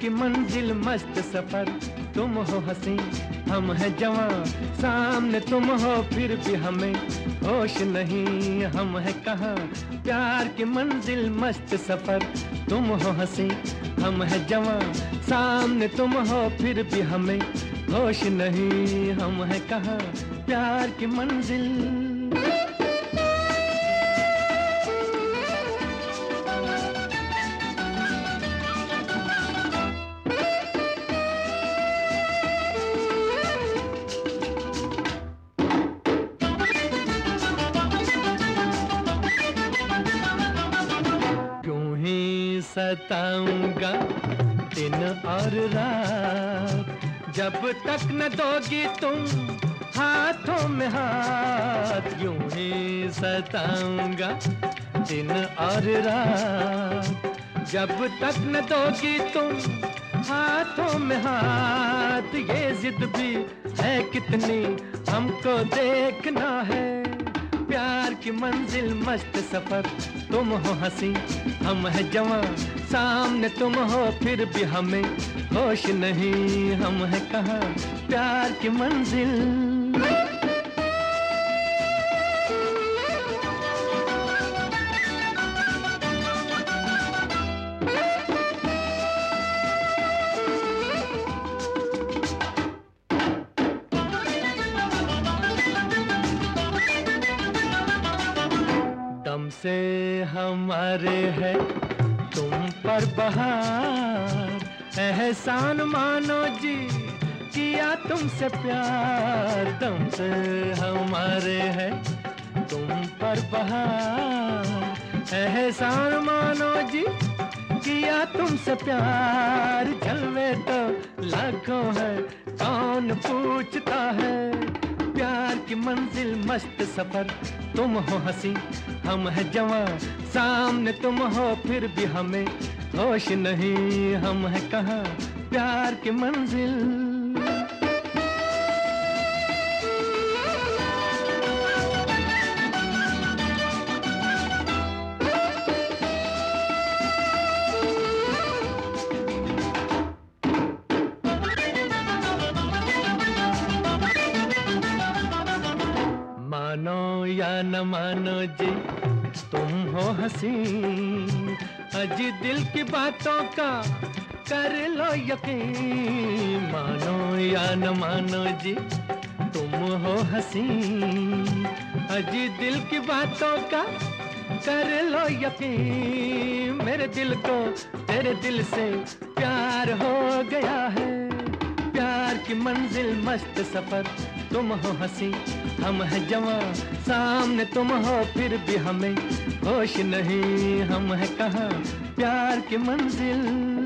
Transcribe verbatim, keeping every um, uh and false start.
की मंजिल मस्त सफर, तुम हो हंसी हम हैं जवां, सामने तुम हो फिर भी हमें होश नहीं, हम हैं कहाँ। प्यार की मंजिल मस्त सफर, तुम हो हंसी हम हैं जवां, सामने तुम हो फिर भी हमें होश नहीं, हम हैं कहाँ। प्यार की मंजिल सताऊंगा दिन और रात, जब तक न दोगी तुम हाथों में हाथ। यूं ही सताऊंगा दिन और रात, जब तक न दोगी तुम हाथों में हाथ। ये जिद भी है कितनी हमको देखना है, प्यार की मंजिल मस्त सफर, तुम हो हंसी हम हैं जवां, सामने तुम हो फिर भी हमें होश नहीं, हम हैं कहाँ। प्यार की मंजिल दम से हमारे है तुम पर बहार, एहसान मानो जी किया तुमसे प्यार। दम से हमारे है तुम पर बहार, एहसान मानो जी किया तुमसे प्यार। जलवे तो लाखों है कौन पूछता है, प्यार की मंजिल मस्त सफर, तुम हो हंसी हम हैं जवां, सामने तुम हो फिर भी हमें होश नहीं, हम हैं कहाँ। प्यार की मंजिल मानो या न मानो जी तुम हो हंसी, अजी दिल की बातों का कर लो यकीन। मानो या न मानो जी तुम हो हंसी, अजी दिल की बातों का कर लो यकीन। मेरे दिल को तेरे दिल से प्यार हो गया है, प्यार की मंजिल मस्त सफर, तुम हो हंसी हम हैं जवां, सामने तुम हो फिर भी हमें होश नहीं, हम हैं कहाँ। प्यार की मंजिल